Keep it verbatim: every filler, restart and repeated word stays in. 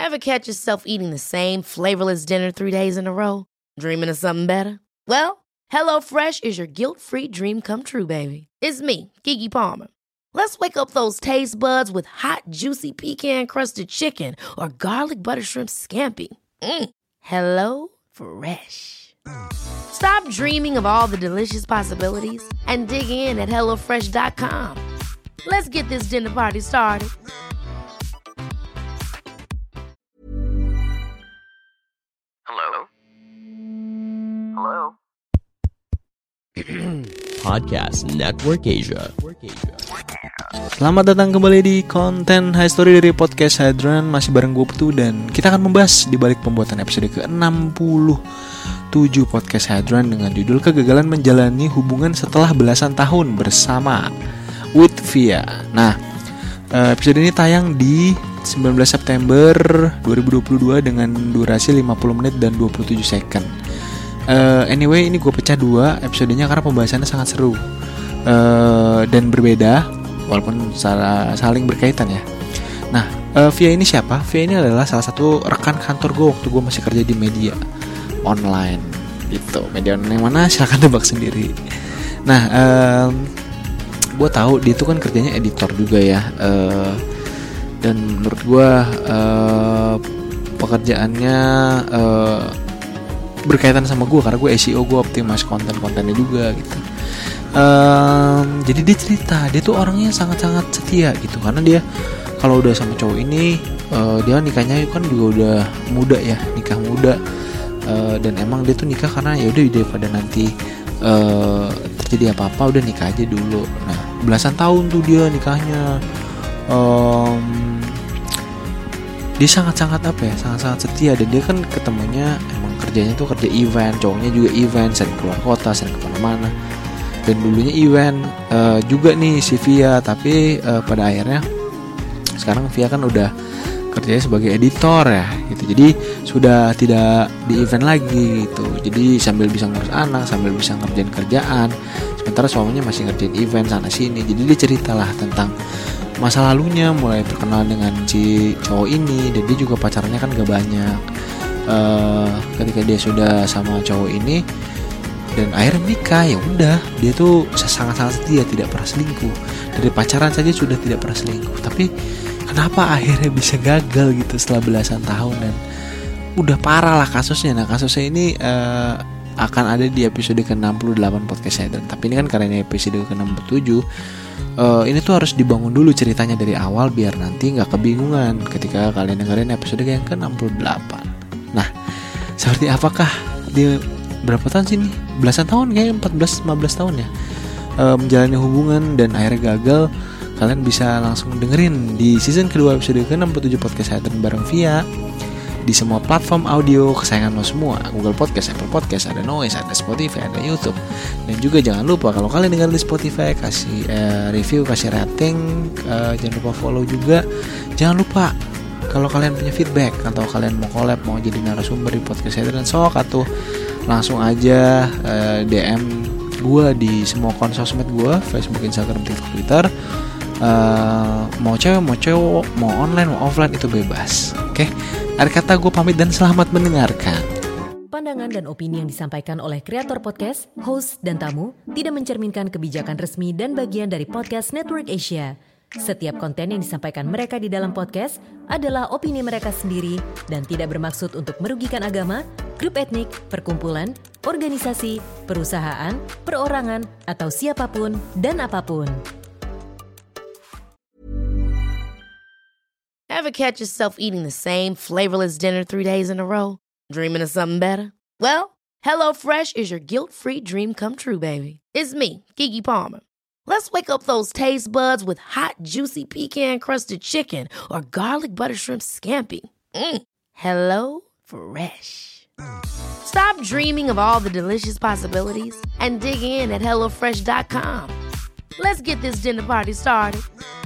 Ever catch yourself eating the same flavorless dinner three days in a row? Dreaming of something better? Well, HelloFresh is your guilt-free dream come true, baby. It's me, Keke Palmer. Let's wake up those taste buds with hot, juicy pecan-crusted chicken or garlic butter shrimp scampi. Mm. Hello Fresh. Stop dreaming of all the delicious possibilities and dig in at hello fresh dot com. Let's get this dinner party started. Hello? Hello? Podcast Network Asia. Selamat datang kembali di konten High Story dari Podcast Hadron. Masih bareng gue Putu dan kita akan membahas di balik pembuatan episode ke enam puluh tujuh Podcast Hadron dengan judul Kegagalan Menjalani Hubungan Setelah Belasan Tahun Bersama with Via. Nah, episode ini tayang di sembilan belas September dua ribu dua puluh dua dengan durasi lima puluh menit dan dua puluh tujuh second. Uh, anyway, ini gue pecah dua episodenya karena pembahasannya sangat seru uh, dan berbeda, walaupun secara saling berkaitan ya. Nah, uh, Via ini siapa? Via ini adalah salah satu rekan kantor gue waktu gue masih kerja di media online. Gitu, media online yang mana? Silahkan tebak sendiri. Nah, um, gue tahu dia tuh kan kerjanya editor juga ya. Uh, dan menurut gue uh, pekerjaannya uh, berkaitan sama gue karena gue S E O, gue optimize konten-kontennya juga gitu. Um, jadi dia cerita dia tuh orangnya sangat-sangat setia gitu karena dia kalau udah sama cowok ini uh, dia nikahnya kan juga udah muda ya, nikah muda uh, dan emang dia tuh nikah karena ya udah daripada nanti uh, terjadi apa-apa udah nikah aja dulu. Nah, belasan tahun tuh dia nikahnya. Um, dia sangat-sangat apa ya, sangat-sangat setia dan dia kan ketemunya emang kerjanya tuh kerja event, cowoknya juga event, sering keluar kota, sering kemana-mana. Dan dulunya event uh, juga nih si Via, tapi uh, pada akhirnya sekarang Via kan udah kerjanya sebagai editor ya, gitu. Jadi sudah tidak di event lagi gitu. Jadi sambil bisa ngurus anak, sambil bisa ngerjain kerjaan, sementara suaminya masih ngerjain event sana sini. Jadi dia ceritalah tentang masa lalunya, mulai terkenal dengan si cowok ini dan dia juga pacarnya kan gak banyak. Uh, ketika dia sudah sama cowok ini dan akhirnya nikah, ya udah dia tuh sangat-sangat setia, tidak pernah selingkuh. Dari pacaran saja sudah tidak pernah selingkuh. Tapi kenapa akhirnya bisa gagal gitu setelah belasan tahun dan udah parah lah kasusnya. Nah, kasusnya ini uh, akan ada di episode ke enam puluh delapan podcast saya. Tapi ini kan karena ini episode ke enam puluh tujuh, Uh, ini tuh harus dibangun dulu ceritanya dari awal biar nanti gak kebingungan ketika kalian dengerin episode yang ke enam puluh delapan. Nah, seperti apakah dia berapa tahun sih nih? Belasan tahun kayaknya, empat belas lima belas tahun ya, uh, menjalani hubungan dan akhirnya gagal. Kalian bisa langsung dengerin di season kedua episode ke enam puluh tujuh podcast saya bareng Via di semua platform audio kesayangan lo semua, Google Podcast, Apple Podcast, ada Noise, ada Spotify, ada YouTube. Dan juga jangan lupa kalau kalian dengar di Spotify kasih uh, review, kasih rating, uh, jangan lupa follow juga. Jangan lupa kalau kalian punya feedback atau kalian mau collab, mau jadi narasumber di podcast saya dan sok atau langsung aja uh, D M gue di semua akun sosmed gue, Facebook, Instagram, TikTok, Twitter. Uh, mau cewek, mau cowok, mau online, mau offline itu bebas. Oke, okay? Akhir kata gue pamit dan selamat mendengarkan. Pandangan dan opini yang disampaikan oleh kreator podcast, host, dan tamu tidak mencerminkan kebijakan resmi dan bagian dari Podcast Network Asia. Setiap konten yang disampaikan mereka di dalam podcast adalah opini mereka sendiri dan tidak bermaksud untuk merugikan agama, grup etnik, perkumpulan, organisasi, perusahaan, perorangan, atau siapapun dan apapun. Ever catch yourself eating the same flavorless dinner three days in a row? Dreaming of something better? Well, HelloFresh is your guilt-free dream come true, baby. It's me, Keke Palmer. Let's wake up those taste buds with hot, juicy pecan-crusted chicken or garlic butter shrimp scampi. Mm. Hello Fresh. Stop dreaming of all the delicious possibilities and dig in at hello fresh dot com. Let's get this dinner party started.